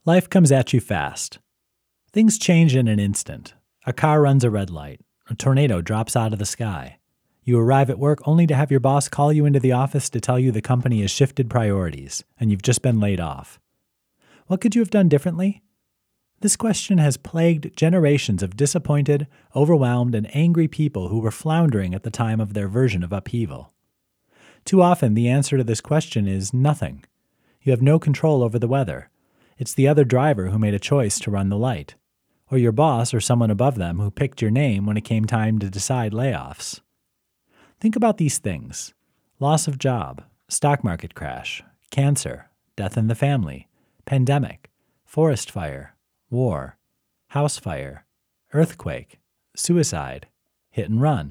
Life comes at you fast. Things change in an instant. A car runs a red light. A tornado drops out of the sky. You arrive at work only to have your boss call you into the office to tell you the company has shifted priorities and you've just been laid off. What could you have done differently? This question has plagued generations of disappointed, overwhelmed, and angry people who were floundering at the time of their version of upheaval. Too often, the answer to this question is nothing. You have no control over the weather. It's the other driver who made a choice to run the light, or your boss or someone above them who picked your name when it came time to decide layoffs. Think about these things: loss of job, stock market crash, cancer, death in the family, pandemic, forest fire, war, house fire, earthquake, suicide, hit and run.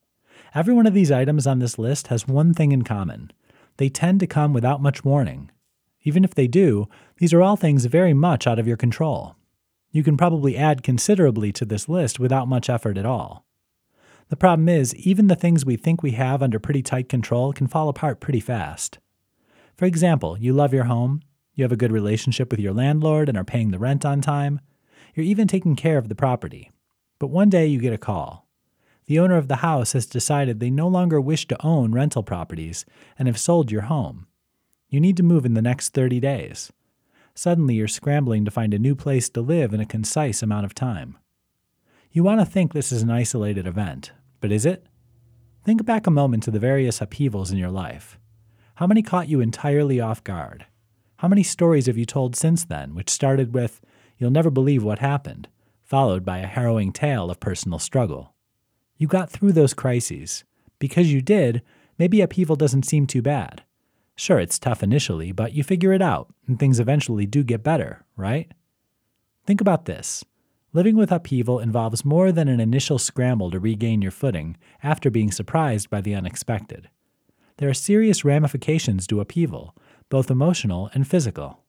Every one of these items on this list has one thing in common. They tend to come without much warning. Even if they do, these are all things very much out of your control. You can probably add considerably to this list without much effort at all. The problem is, even the things we think we have under pretty tight control can fall apart pretty fast. For example, you love your home, you have a good relationship with your landlord and are paying the rent on time, you're even taking care of the property. But one day you get a call. The owner of the house has decided they no longer wish to own rental properties and have sold your home. You need to move in the next 30 days. Suddenly you're scrambling to find a new place to live in a concise amount of time. You want to think this is an isolated event, but is it? Think back a moment to the various upheavals in your life. How many caught you entirely off guard? How many stories have you told since then, which started with, "You'll never believe what happened," followed by a harrowing tale of personal struggle? You got through those crises. Because you did, maybe upheaval doesn't seem too bad. Sure, it's tough initially, but you figure it out, and things eventually do get better, right? Think about this. Living with upheaval involves more than an initial scramble to regain your footing after being surprised by the unexpected. There are serious ramifications to upheaval, both emotional and physical.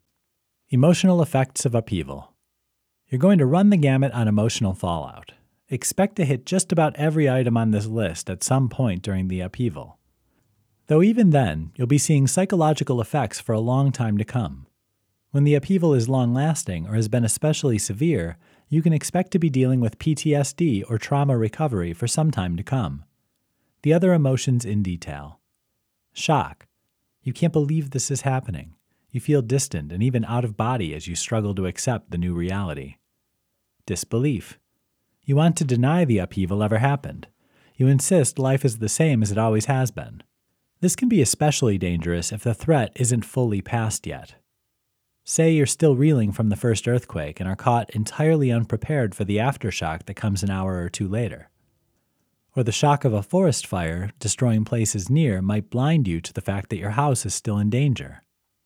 Emotional effects of upheaval. You're going to run the gamut on emotional fallout. Expect to hit just about every item on this list at some point during the upheaval. Though even then, you'll be seeing psychological effects for a long time to come. When the upheaval is long-lasting or has been especially severe, you can expect to be dealing with PTSD or trauma recovery for some time to come. The other emotions in detail. Shock. You can't believe this is happening. You feel distant and even out of body as you struggle to accept the new reality. Disbelief. You want to deny the upheaval ever happened. You insist life is the same as it always has been. This can be especially dangerous if the threat isn't fully past yet. Say you're still reeling from the first earthquake and are caught entirely unprepared for the aftershock that comes an hour or two later. Or the shock of a forest fire destroying places near might blind you to the fact that your house is still in danger.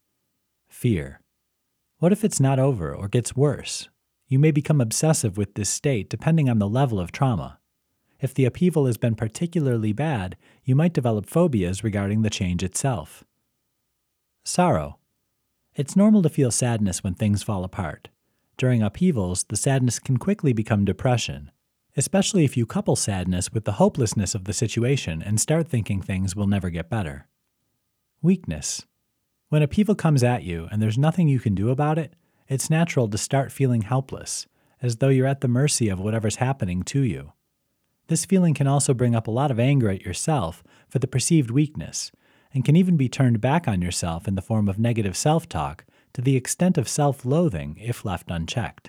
Fear. What if it's not over or gets worse? You may become obsessive with this state depending on the level of trauma. If the upheaval has been particularly bad, you might develop phobias regarding the change itself. Sorrow. It's normal to feel sadness when things fall apart. During upheavals, the sadness can quickly become depression, especially if you couple sadness with the hopelessness of the situation and start thinking things will never get better. Weakness. When upheaval comes at you and there's nothing you can do about it, it's natural to start feeling helpless, as though you're at the mercy of whatever's happening to you. This feeling can also bring up a lot of anger at yourself for the perceived weakness, and can even be turned back on yourself in the form of negative self-talk to the extent of self-loathing if left unchecked.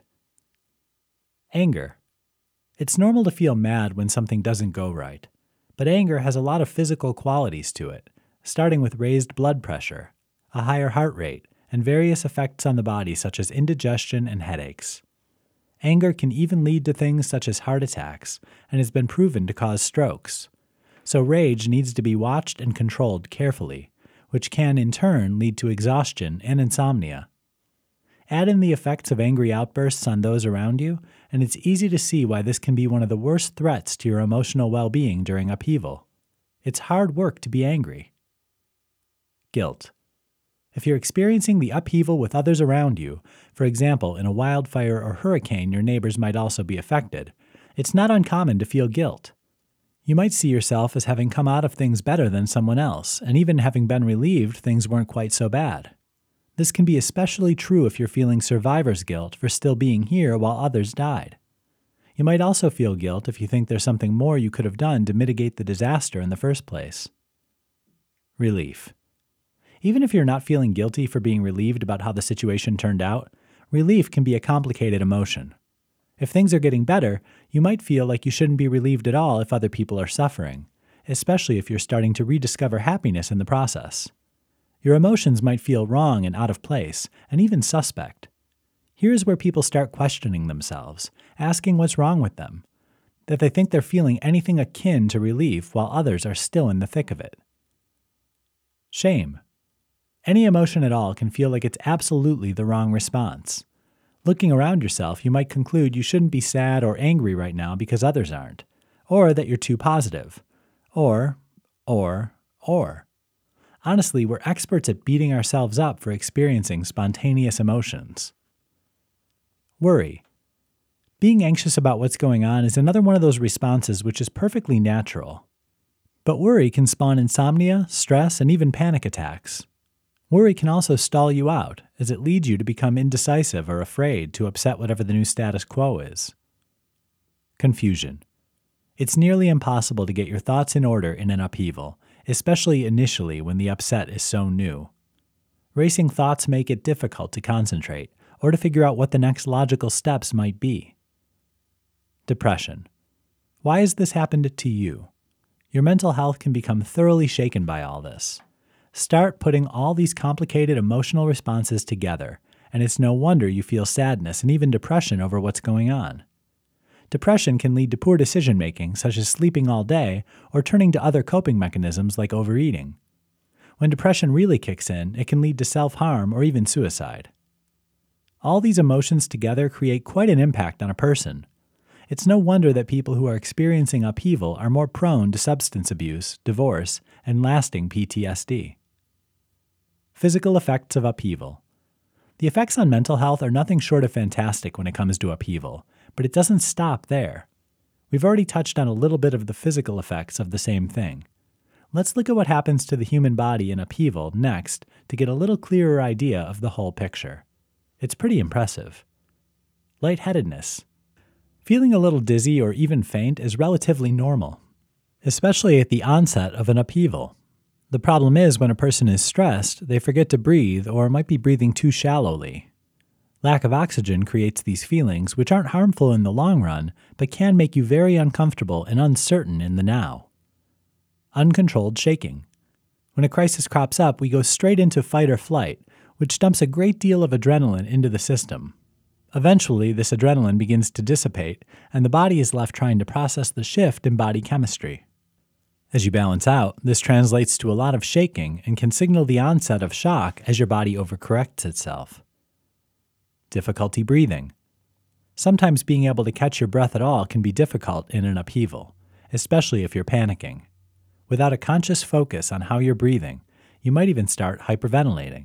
Anger. It's normal to feel mad when something doesn't go right, but anger has a lot of physical qualities to it, starting with raised blood pressure, a higher heart rate, and various effects on the body such as indigestion and headaches. Anger can even lead to things such as heart attacks and has been proven to cause strokes. So rage needs to be watched and controlled carefully, which can in turn lead to exhaustion and insomnia. Add in the effects of angry outbursts on those around you, and it's easy to see why this can be one of the worst threats to your emotional well-being during upheaval. It's hard work to be angry. Guilt. If you're experiencing the upheaval with others around you, for example, in a wildfire or hurricane your neighbors might also be affected, it's not uncommon to feel guilt. You might see yourself as having come out of things better than someone else, and even having been relieved things weren't quite so bad. This can be especially true if you're feeling survivor's guilt for still being here while others died. You might also feel guilt if you think there's something more you could have done to mitigate the disaster in the first place. Relief. Even if you're not feeling guilty for being relieved about how the situation turned out, relief can be a complicated emotion. If things are getting better, you might feel like you shouldn't be relieved at all if other people are suffering, especially if you're starting to rediscover happiness in the process. Your emotions might feel wrong and out of place, and even suspect. Here's where people start questioning themselves, asking what's wrong with them, that they think they're feeling anything akin to relief while others are still in the thick of it. Shame. Any emotion at all can feel like it's absolutely the wrong response. Looking around yourself, you might conclude you shouldn't be sad or angry right now because others aren't, or that you're too positive, or. Honestly, we're experts at beating ourselves up for experiencing spontaneous emotions. Worry. Being anxious about what's going on is another one of those responses which is perfectly natural. But worry can spawn insomnia, stress, and even panic attacks. Worry can also stall you out, as it leads you to become indecisive or afraid to upset whatever the new status quo is. Confusion. It's nearly impossible to get your thoughts in order in an upheaval, especially initially when the upset is so new. Racing thoughts make it difficult to concentrate, or to figure out what the next logical steps might be. Depression. Why has this happened to you? Your mental health can become thoroughly shaken by all this. Start putting all these complicated emotional responses together, and it's no wonder you feel sadness and even depression over what's going on. Depression can lead to poor decision-making, such as sleeping all day or turning to other coping mechanisms like overeating. When depression really kicks in, it can lead to self-harm or even suicide. All these emotions together create quite an impact on a person. It's no wonder that people who are experiencing upheaval are more prone to substance abuse, divorce, and lasting PTSD. Physical effects of upheaval. The effects on mental health are nothing short of fantastic when it comes to upheaval, but it doesn't stop there. We've already touched on a little bit of the physical effects of the same thing. Let's look at what happens to the human body in upheaval next to get a little clearer idea of the whole picture. It's pretty impressive. Lightheadedness. Feeling a little dizzy or even faint is relatively normal, especially at the onset of an upheaval. The problem is when a person is stressed, they forget to breathe or might be breathing too shallowly. Lack of oxygen creates these feelings, which aren't harmful in the long run, but can make you very uncomfortable and uncertain in the now. Uncontrolled shaking. When a crisis crops up, we go straight into fight or flight, which dumps a great deal of adrenaline into the system. Eventually, this adrenaline begins to dissipate, and the body is left trying to process the shift in body chemistry. As you balance out, this translates to a lot of shaking and can signal the onset of shock as your body overcorrects itself. Difficulty breathing. Sometimes being able to catch your breath at all can be difficult in an upheaval, especially if you're panicking. Without a conscious focus on how you're breathing, you might even start hyperventilating.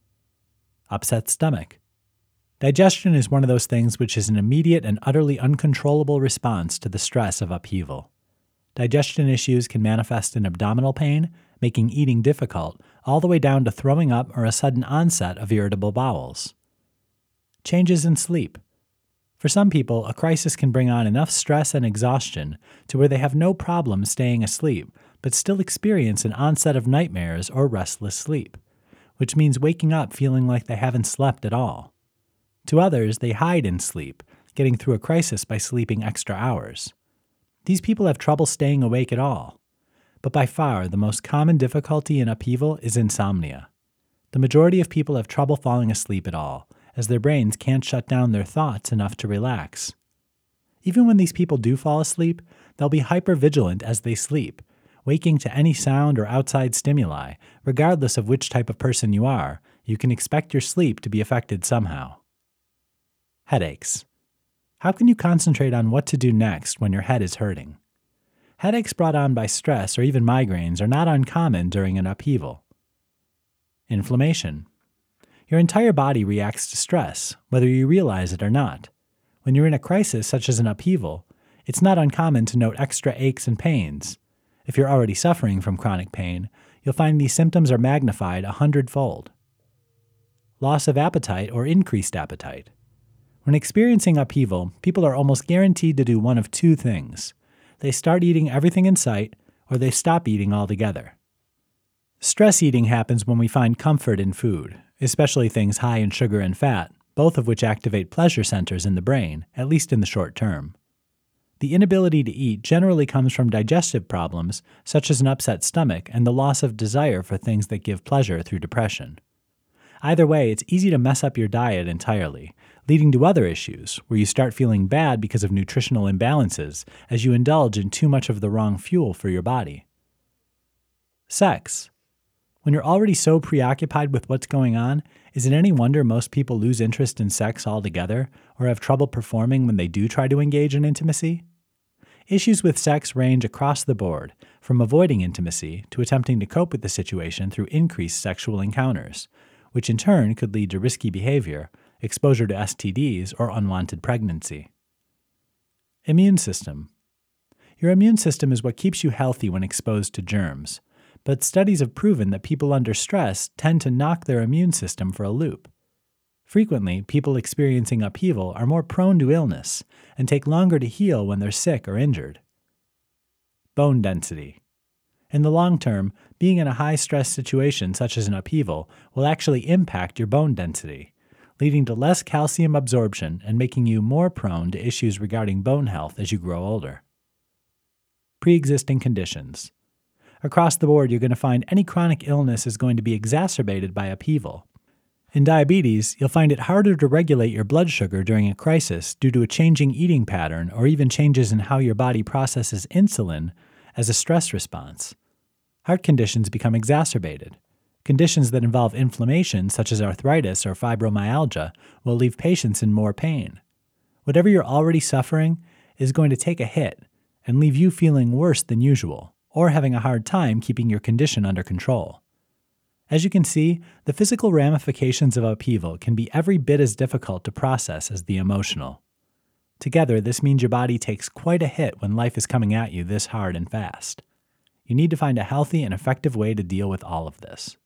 Upset stomach. Digestion is one of those things which is an immediate and utterly uncontrollable response to the stress of upheaval. Digestion issues can manifest in abdominal pain, making eating difficult, all the way down to throwing up or a sudden onset of irritable bowels. Changes in sleep. For some people, a crisis can bring on enough stress and exhaustion to where they have no problem staying asleep, but still experience an onset of nightmares or restless sleep, which means waking up feeling like they haven't slept at all. To others, they hide in sleep, getting through a crisis by sleeping extra hours. These people have trouble staying awake at all. But by far, the most common difficulty in upheaval is insomnia. The majority of people have trouble falling asleep at all, as their brains can't shut down their thoughts enough to relax. Even when these people do fall asleep, they'll be hypervigilant as they sleep, waking to any sound or outside stimuli. Regardless of which type of person you are, you can expect your sleep to be affected somehow. Headaches. How can you concentrate on what to do next when your head is hurting? Headaches brought on by stress or even migraines are not uncommon during an upheaval. Inflammation. Your entire body reacts to stress, whether you realize it or not. When you're in a crisis such as an upheaval, it's not uncommon to note extra aches and pains. If you're already suffering from chronic pain, you'll find these symptoms are magnified 100-fold. loss of appetite, or increased appetite. When experiencing upheaval, people are almost guaranteed to do one of two things. They start eating everything in sight, or they stop eating altogether. Stress eating happens when we find comfort in food, especially things high in sugar and fat, both of which activate pleasure centers in the brain, at least in the short term. The inability to eat generally comes from digestive problems, such as an upset stomach and the loss of desire for things that give pleasure through depression. Either way, it's easy to mess up your diet entirely, leading to other issues, where you start feeling bad because of nutritional imbalances as you indulge in too much of the wrong fuel for your body. Sex. When you're already so preoccupied with what's going on, is it any wonder most people lose interest in sex altogether or have trouble performing when they do try to engage in intimacy? Issues with sex range across the board, from avoiding intimacy to attempting to cope with the situation through increased sexual encounters, which in turn could lead to risky behavior, exposure to STDs, or unwanted pregnancy. Immune system. Your immune system is what keeps you healthy when exposed to germs, but studies have proven that people under stress tend to knock their immune system for a loop. Frequently, people experiencing upheaval are more prone to illness and take longer to heal when they're sick or injured. Bone density. In the long term, being in a high-stress situation such as an upheaval will actually impact your bone density, leading to less calcium absorption and making you more prone to issues regarding bone health as you grow older. Pre-existing conditions. Across the board, you're going to find any chronic illness is going to be exacerbated by upheaval. In diabetes, you'll find it harder to regulate your blood sugar during a crisis due to a changing eating pattern or even changes in how your body processes insulin as a stress response. Heart conditions become exacerbated. Conditions that involve inflammation, such as arthritis or fibromyalgia, will leave patients in more pain. Whatever you're already suffering is going to take a hit and leave you feeling worse than usual, or having a hard time keeping your condition under control. As you can see, the physical ramifications of upheaval can be every bit as difficult to process as the emotional. Together, this means your body takes quite a hit when life is coming at you this hard and fast. You need to find a healthy and effective way to deal with all of this.